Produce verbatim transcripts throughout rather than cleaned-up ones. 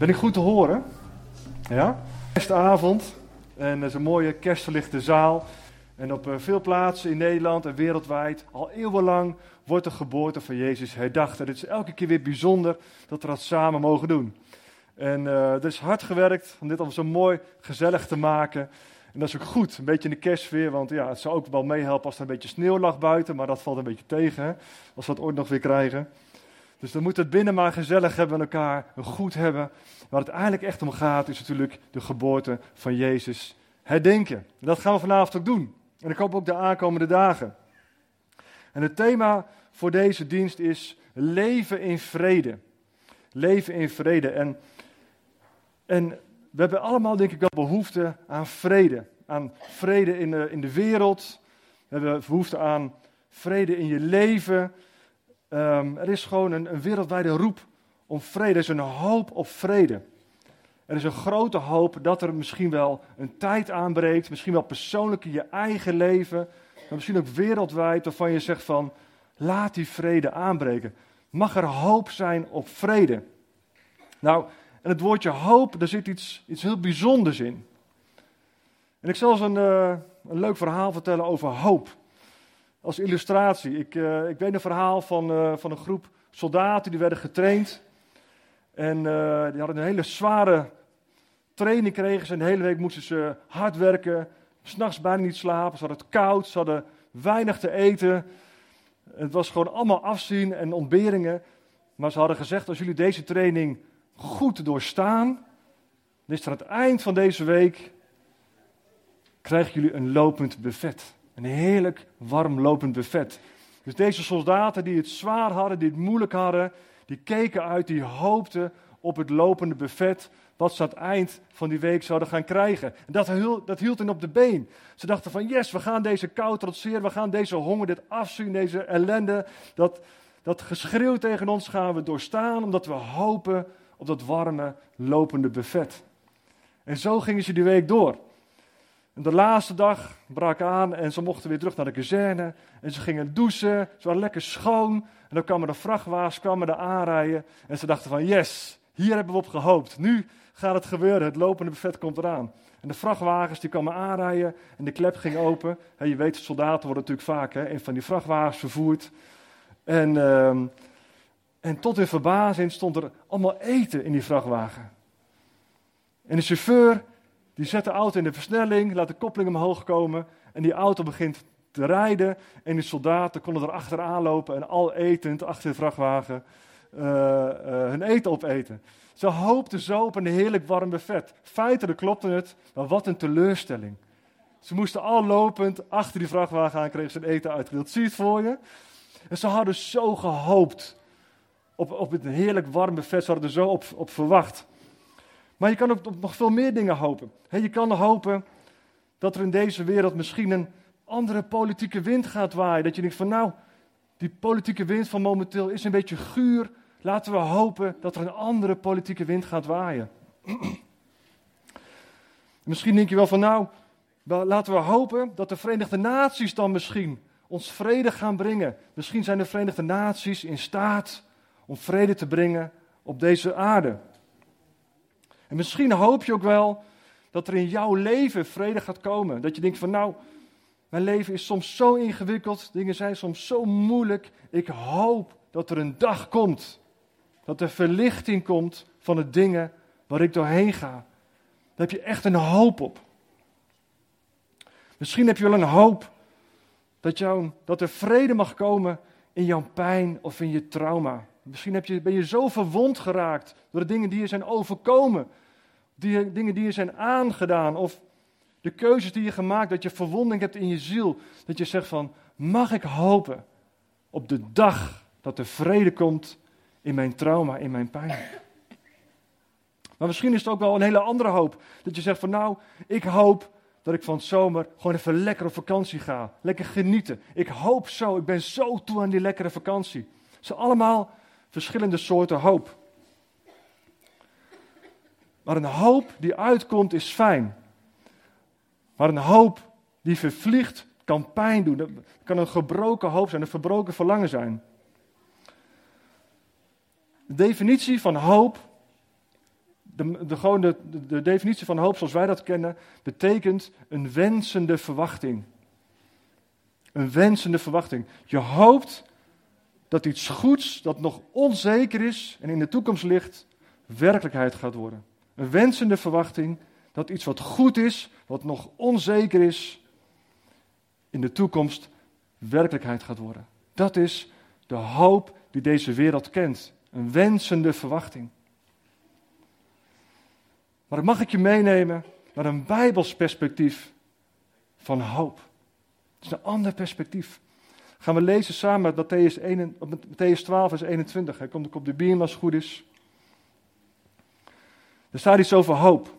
Ben ik goed te horen? Ja? Kerstavond. En dat is een mooie kerstverlichte zaal. En op uh, veel plaatsen in Nederland en wereldwijd, al eeuwenlang, wordt de geboorte van Jezus herdacht. En het is elke keer weer bijzonder dat we dat samen mogen doen. En uh, er is hard gewerkt om dit allemaal zo mooi gezellig te maken. En dat is ook goed, een beetje in de kerstsfeer, want ja, het zou ook wel meehelpen als er een beetje sneeuw lag buiten, maar dat valt een beetje tegen, hè, als we dat ooit nog weer krijgen. Dus dan moet het binnen maar gezellig hebben met elkaar, een goed hebben. Waar het eigenlijk echt om gaat, is natuurlijk de geboorte van Jezus herdenken. En dat gaan we vanavond ook doen. En ik hoop ook de aankomende dagen. En het thema voor deze dienst is leven in vrede. Leven in vrede. En, en we hebben allemaal, denk ik, wel behoefte aan vrede. Aan vrede in de, in de wereld. We hebben behoefte aan vrede in je leven. Um, er is gewoon een, een wereldwijde roep om vrede. Er is een hoop op vrede. Er is een grote hoop dat er misschien wel een tijd aanbreekt. Misschien wel persoonlijk in je eigen leven. Maar misschien ook wereldwijd waarvan je zegt van, laat die vrede aanbreken. Mag er hoop zijn op vrede? Nou, en het woordje hoop, daar zit iets, iets heel bijzonders in. En ik zal eens een, uh, een leuk verhaal vertellen over hoop. Als illustratie. Ik, uh, ik weet een verhaal van, uh, van een groep soldaten die werden getraind. En uh, die hadden een hele zware training kregen ze. En de hele week moesten ze hard werken. 's Nachts bijna niet slapen. Ze hadden het koud. Ze hadden weinig te eten. Het was gewoon allemaal afzien en ontberingen. Maar ze hadden gezegd, als jullie deze training goed doorstaan, dan is er aan het eind van deze week, krijgen jullie een lopend buffet. Een heerlijk warm lopend buffet. Dus deze soldaten die het zwaar hadden, die het moeilijk hadden, die keken uit, die hoopten op het lopende buffet, wat ze aan het eind van die week zouden gaan krijgen. En dat, hield, dat hield hen op de been. Ze dachten van, yes, we gaan deze kou trotseren, we gaan deze honger, dit afzien, deze ellende, dat, dat geschreeuw tegen ons gaan we doorstaan, omdat we hopen op dat warme, lopende buffet. En zo gingen ze die week door. En de laatste dag brak aan en ze mochten weer terug naar de kazerne. En ze gingen douchen, ze waren lekker schoon. En dan kwamen de vrachtwagens, kwamen er aanrijden. En ze dachten van, yes, hier hebben we op gehoopt. Nu gaat het gebeuren, het lopende buffet komt eraan. En de vrachtwagens die kwamen aanrijden en de klep ging open. He, je weet, soldaten worden natuurlijk vaak hè, in van die vrachtwagens vervoerd. En, uh, en tot in verbazing stond er allemaal eten in die vrachtwagen. En de chauffeur die zet de auto in de versnelling, laat de koppeling omhoog komen en die auto begint te rijden. En die soldaten konden er achteraan lopen en al etend achter de vrachtwagen uh, uh, hun eten opeten. Ze hoopten zo op een heerlijk warm buffet. Feitelijk klopte het, maar wat een teleurstelling. Ze moesten al lopend achter die vrachtwagen aan, kregen ze hun eten uitgedeeld. Zie je het voor je? En ze hadden zo gehoopt op, op het heerlijk warm buffet, ze hadden er zo op, op verwacht. Maar je kan ook op nog veel meer dingen hopen. He, je kan hopen dat er in deze wereld misschien een andere politieke wind gaat waaien. Dat je denkt van nou, die politieke wind van momenteel is een beetje guur. Laten we hopen dat er een andere politieke wind gaat waaien. Misschien denk je wel van nou, laten we hopen dat de Verenigde Naties dan misschien ons vrede gaan brengen. Misschien zijn de Verenigde Naties in staat om vrede te brengen op deze aarde. En misschien hoop je ook wel dat er in jouw leven vrede gaat komen. Dat je denkt van nou, mijn leven is soms zo ingewikkeld, dingen zijn soms zo moeilijk. Ik hoop dat er een dag komt, dat er verlichting komt van de dingen waar ik doorheen ga. Daar heb je echt een hoop op. Misschien heb je wel een hoop dat, jou, dat er vrede mag komen in jouw pijn of in je trauma. Misschien heb je, ben je zo verwond geraakt door de dingen die je zijn overkomen. Die dingen die je zijn aangedaan of de keuzes die je gemaakt, dat je verwonding hebt in je ziel. Dat je zegt van, mag ik hopen op de dag dat er vrede komt in mijn trauma, in mijn pijn. Maar misschien is het ook wel een hele andere hoop. Dat je zegt van nou, ik hoop dat ik van het zomer gewoon even lekker op vakantie ga. Lekker genieten. Ik hoop zo, ik ben zo toe aan die lekkere vakantie. Het zijn allemaal verschillende soorten hoop. Maar een hoop die uitkomt is fijn. Maar een hoop die vervliegt kan pijn doen. Dat kan een gebroken hoop zijn, een verbroken verlangen zijn. De definitie van hoop de, de, gewoon de, de, de definitie van hoop zoals wij dat kennen, betekent een wensende verwachting. Een wensende verwachting. Je hoopt dat iets goeds, dat nog onzeker is en in de toekomst ligt, werkelijkheid gaat worden. Een wensende verwachting dat iets wat goed is, wat nog onzeker is, in de toekomst werkelijkheid gaat worden. Dat is de hoop die deze wereld kent. Een wensende verwachting. Maar dan mag ik je meenemen naar een Bijbels perspectief van hoop. Het is een ander perspectief. Gaan we lezen samen uit Mattheüs twaalf, vers eenentwintig. Hij komt ook op de beam als het goed is. Er staat iets over hoop.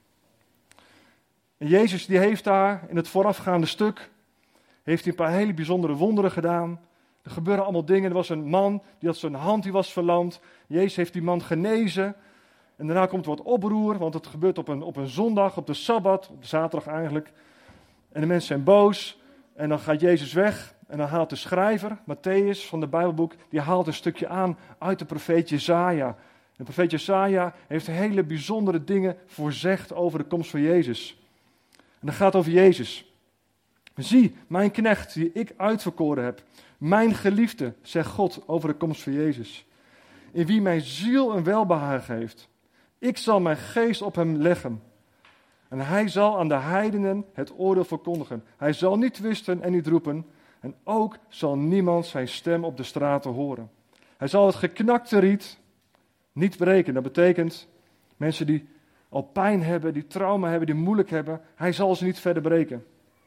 En Jezus die heeft daar in het voorafgaande stuk, heeft hij een paar hele bijzondere wonderen gedaan. Er gebeuren allemaal dingen. Er was een man, die had zijn hand, die was verlamd. Jezus heeft die man genezen. En daarna komt er wat oproer, want het gebeurt op een, op een zondag, op de Sabbat, op de zaterdag eigenlijk. En de mensen zijn boos. En dan gaat Jezus weg. En dan haalt de schrijver, Matthäus van het Bijbelboek, die haalt een stukje aan uit de profeet Jesaja. De profeet Jesaja heeft hele bijzondere dingen voorzegd over de komst van Jezus. En dat gaat over Jezus. Zie, mijn knecht die ik uitverkoren heb, mijn geliefde, zegt God over de komst van Jezus. In wie mijn ziel een welbehagen heeft. Ik zal mijn geest op hem leggen. En hij zal aan de heidenen het oordeel verkondigen. Hij zal niet twisten en niet roepen. En ook zal niemand zijn stem op de straten horen. Hij zal het geknakte riet niet breken. Dat betekent mensen die al pijn hebben, die trauma hebben, die moeilijk hebben. Hij zal ze niet verder breken.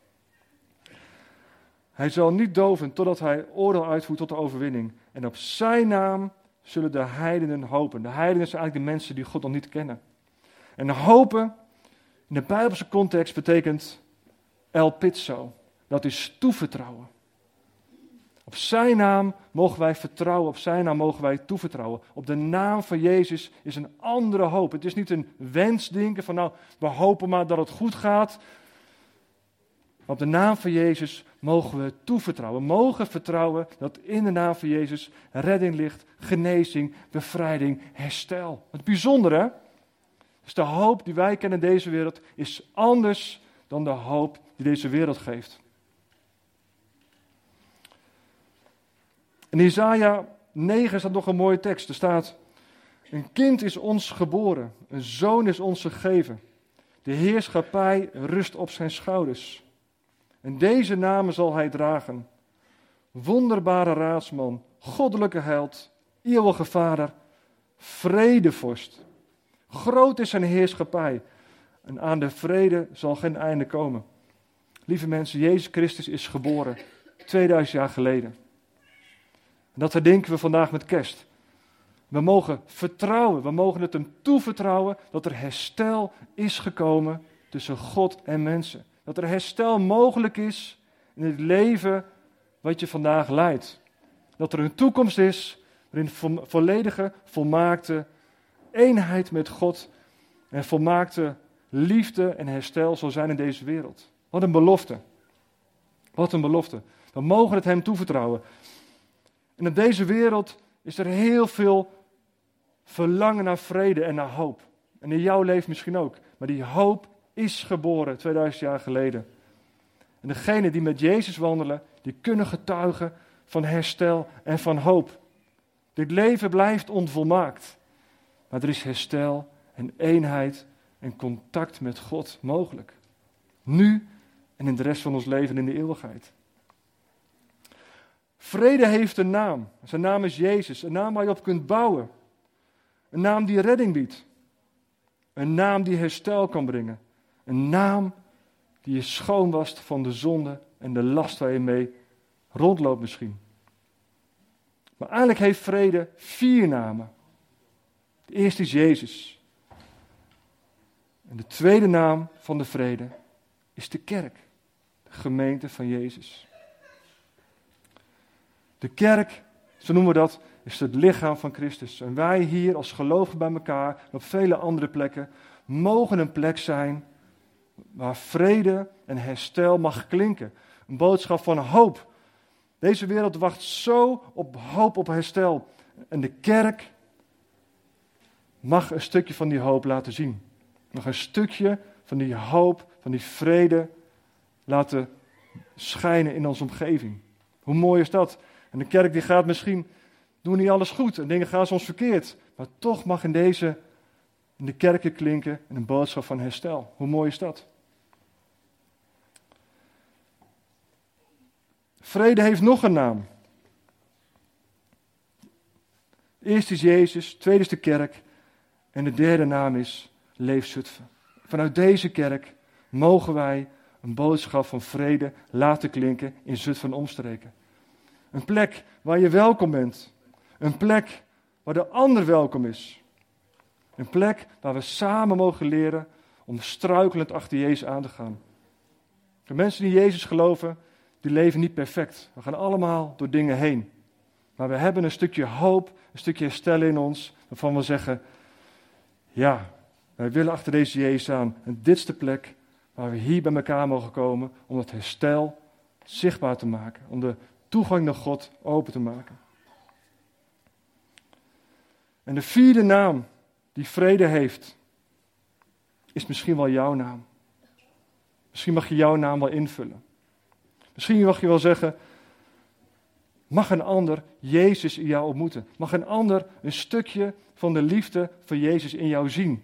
Hij zal niet doven totdat hij oordeel uitvoert tot de overwinning. En op zijn naam zullen de heidenen hopen. De heidenen zijn eigenlijk de mensen die God nog niet kennen. En hopen in de Bijbelse context betekent elpitzo. Dat is toevertrouwen. Op zijn naam mogen wij vertrouwen, op zijn naam mogen wij toevertrouwen. Op de naam van Jezus is een andere hoop. Het is niet een wensdenken van nou, we hopen maar dat het goed gaat. Maar op de naam van Jezus mogen we toevertrouwen. We mogen vertrouwen dat in de naam van Jezus redding ligt, genezing, bevrijding, herstel. Het bijzondere, dus de hoop die wij kennen in deze wereld, is anders dan de hoop die deze wereld geeft. In Jesaja negen staat nog een mooie tekst. Er staat, een kind is ons geboren, een zoon is ons gegeven. De heerschappij rust op zijn schouders. En deze namen zal hij dragen. Wonderbare raadsman, goddelijke held, eeuwige vader, vredevorst. Groot is zijn heerschappij en aan de vrede zal geen einde komen. Lieve mensen, Jezus Christus is geboren tweeduizend jaar geleden. En dat herdenken we vandaag met kerst. We mogen vertrouwen, we mogen het hem toevertrouwen dat er herstel is gekomen tussen God en mensen. Dat er herstel mogelijk is in het leven wat je vandaag leidt. Dat er een toekomst is waarin vo- volledige, volmaakte eenheid met God en volmaakte liefde en herstel zal zijn in deze wereld. Wat een belofte. Wat een belofte. We mogen het hem toevertrouwen. En in deze wereld is er heel veel verlangen naar vrede en naar hoop. En in jouw leven misschien ook. Maar die hoop is geboren tweeduizend jaar geleden. En degenen die met Jezus wandelen, die kunnen getuigen van herstel en van hoop. Dit leven blijft onvolmaakt. Maar er is herstel en eenheid en contact met God mogelijk. Nu en in de rest van ons leven in de eeuwigheid. Vrede heeft een naam. Zijn naam is Jezus. Een naam waar je op kunt bouwen. Een naam die redding biedt. Een naam die herstel kan brengen. Een naam die je schoon wast van de zonde en de last waar je mee rondloopt misschien. Maar eigenlijk heeft vrede vier namen. De eerste is Jezus. En de tweede naam van de vrede is de kerk. De gemeente van Jezus. De kerk, zo noemen we dat, is het lichaam van Christus. En wij hier als gelovigen bij elkaar, en op vele andere plekken, mogen een plek zijn waar vrede en herstel mag klinken. Een boodschap van hoop. Deze wereld wacht zo op hoop, op herstel. En de kerk mag een stukje van die hoop laten zien. Mag een stukje van die hoop, van die vrede laten schijnen in onze omgeving. Hoe mooi is dat? En de kerk die gaat misschien, doen niet alles goed en dingen gaan soms verkeerd. Maar toch mag in deze, in de kerken klinken een boodschap van herstel. Hoe mooi is dat? Vrede heeft nog een naam. Eerst is Jezus, tweede is de kerk en de derde naam is Leef Zutphen. Vanuit deze kerk mogen wij een boodschap van vrede laten klinken in Zutphen en omstreken. Een plek waar je welkom bent. Een plek waar de ander welkom is. Een plek waar we samen mogen leren om struikelend achter Jezus aan te gaan. De mensen die Jezus geloven, die leven niet perfect. We gaan allemaal door dingen heen. Maar we hebben een stukje hoop, een stukje herstel in ons, waarvan we zeggen, ja, wij willen achter deze Jezus aan. En dit is de plek waar we hier bij elkaar mogen komen om dat herstel zichtbaar te maken. Om de toegang naar God open te maken. En de vierde naam die vrede heeft, is misschien wel jouw naam. Misschien mag je jouw naam wel invullen. Misschien mag je wel zeggen, mag een ander Jezus in jou ontmoeten? Mag een ander een stukje van de liefde van Jezus in jou zien?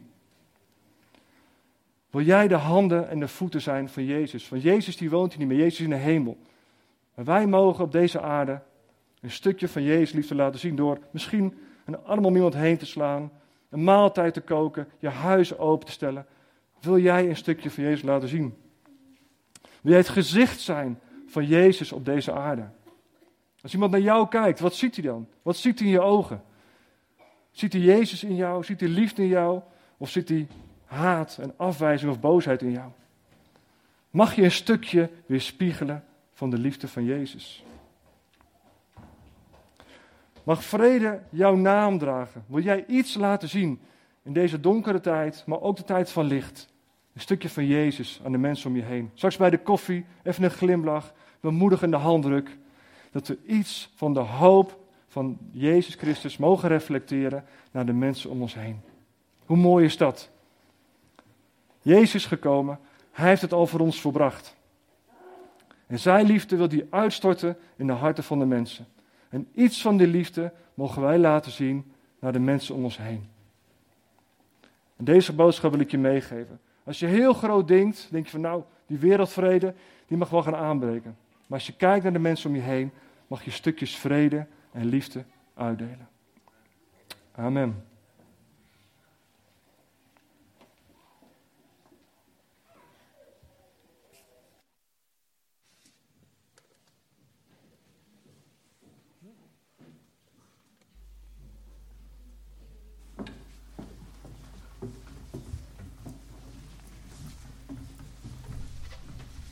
Wil jij de handen en de voeten zijn van Jezus? Want Jezus die woont hier niet meer, Jezus is in de hemel. Maar wij mogen op deze aarde een stukje van Jezus liefde laten zien door misschien een arm om iemand heen te slaan, een maaltijd te koken, je huis open te stellen. Wil jij een stukje van Jezus laten zien? Wil jij het gezicht zijn van Jezus op deze aarde? Als iemand naar jou kijkt, wat ziet hij dan? Wat ziet hij in je ogen? Ziet hij Jezus in jou? Ziet hij liefde in jou? Of ziet hij haat en afwijzing of boosheid in jou? Mag je een stukje weerspiegelen van de liefde van Jezus? Mag vrede jouw naam dragen? Wil jij iets laten zien in deze donkere tijd, maar ook de tijd van licht? Een stukje van Jezus aan de mensen om je heen. Straks bij de koffie, even een glimlach, bemoedigende handdruk. Dat we iets van de hoop van Jezus Christus mogen reflecteren naar de mensen om ons heen. Hoe mooi is dat? Jezus is gekomen, Hij heeft het al voor ons volbracht. En zijn liefde wil hij uitstorten in de harten van de mensen. En iets van die liefde mogen wij laten zien naar de mensen om ons heen. En deze boodschap wil ik je meegeven. Als je heel groot denkt, denk je van nou, die wereldvrede, die mag wel gaan aanbreken. Maar als je kijkt naar de mensen om je heen, mag je stukjes vrede en liefde uitdelen. Amen.